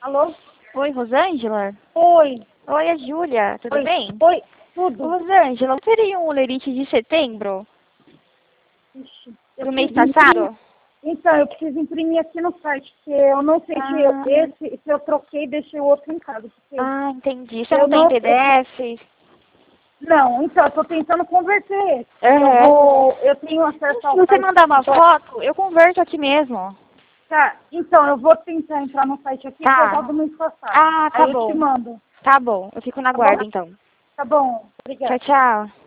Alô? Oi, Rosângela? Oi. Oi, é Júlia. Tudo Oi. bem? Oi, tudo. Rosângela, você teria um olerite de setembro? Ixi, Do mês preciso imprimir. passado? Então, eu preciso imprimir aqui no site, porque eu não sei se eu troquei e deixei o outro em casa. Entendi. Você Eu não tem não, PDF? não, então, eu tô tentando converter esse. Aham. Eu tenho acesso Se ao você site. mandar uma foto, eu converto aqui mesmo. Tá, então, eu vou tentar entrar no site aqui por Tá. causa do mês passado. Ah, tá Aí eu te bom. mando. Tá bom. Eu fico na Tá bom? guarda, então. Tá bom. Tchau, Obrigada. tchau.